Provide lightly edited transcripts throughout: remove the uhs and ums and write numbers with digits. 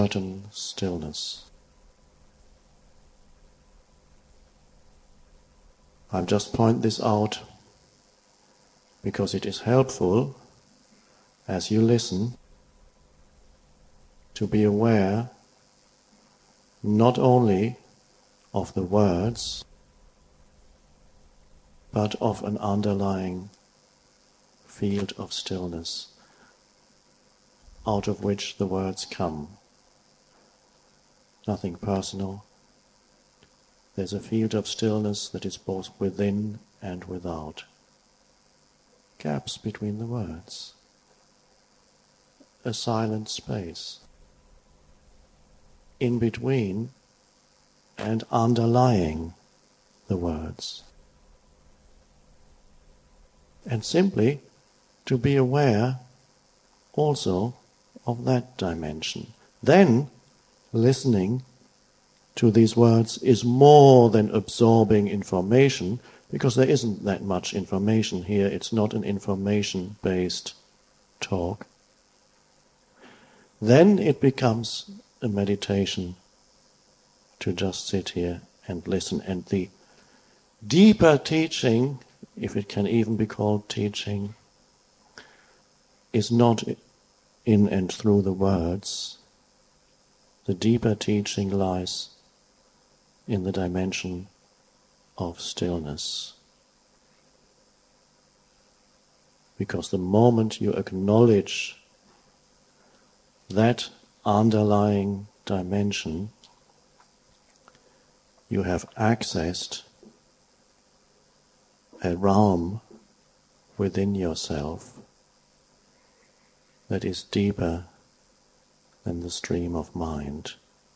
certain stillness. I'll just point this out because it is helpful as you listen to be aware not only of the words but of an underlying field of stillness out of which the words come. Nothing personal. There's a field of stillness that is both within and without. Gaps between the words. A silent space. In between and underlying the words. And simply to be aware also of that dimension. Then, listening to these words is more than absorbing information, because there isn't that much information here. It's not an information-based talk. Then it becomes a meditation to just sit here and listen. And the deeper teaching, if it can even be called teaching, is not in and through the words. The deeper teaching lies in the dimension of stillness. Because the moment you acknowledge that underlying dimension, you have accessed a realm within yourself that is deeper than the stream of mind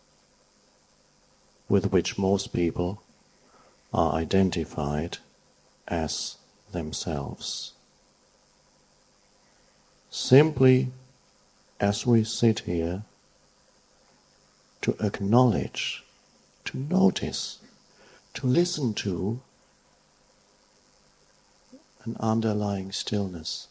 with which most people are identified as themselves. Simply as we sit here, to acknowledge, to notice, to listen to an underlying stillness.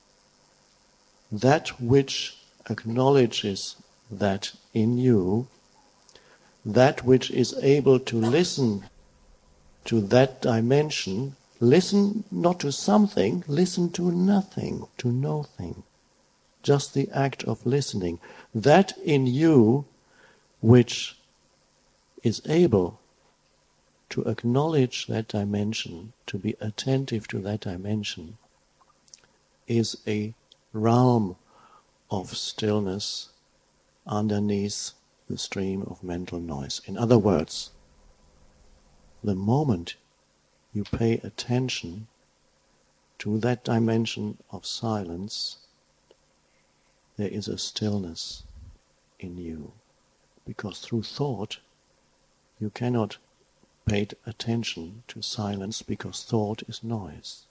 That which acknowledges that in you, that which is able to listen to that dimension, listen not to something, listen to nothing, to nothing. Just the act of listening. That in you which is able to acknowledge that dimension, to be attentive to that dimension, is a realm of stillness underneath the stream of mental noise. In other words, the moment you pay attention to that dimension of silence, there is a stillness in you. Because through thought, you cannot pay attention to silence, because thought is noise.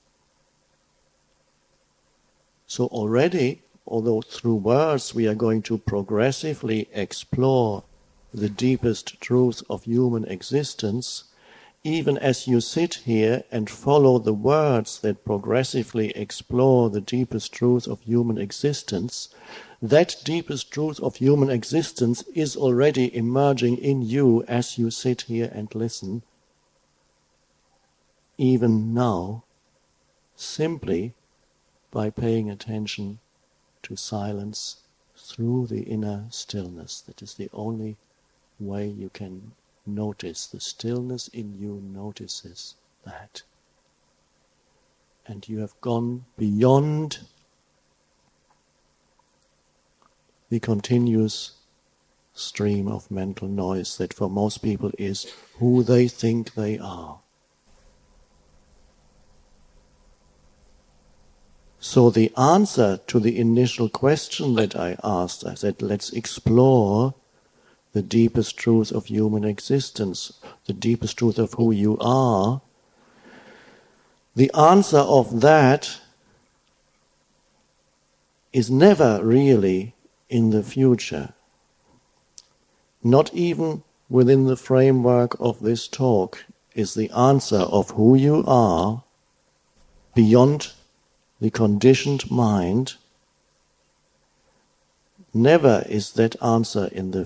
So already, although through words we are going to progressively explore the deepest truth of human existence, even as you sit here and follow the words that progressively explore the deepest truth of human existence, that deepest truth of human existence is already emerging in you as you sit here and listen, even now, simply by paying attention to silence through the inner stillness. That is the only way you can notice. The stillness in you notices that. And you have gone beyond the continuous stream of mental noise that for most people is who they think they are. So the answer to the initial question that I asked, I said, let's explore the deepest truth of human existence, the deepest truth of who you are. The answer of that is never really in the future. Not even within the framework of this talk is the answer of who you are beyond the conditioned mind. Never is that answer in the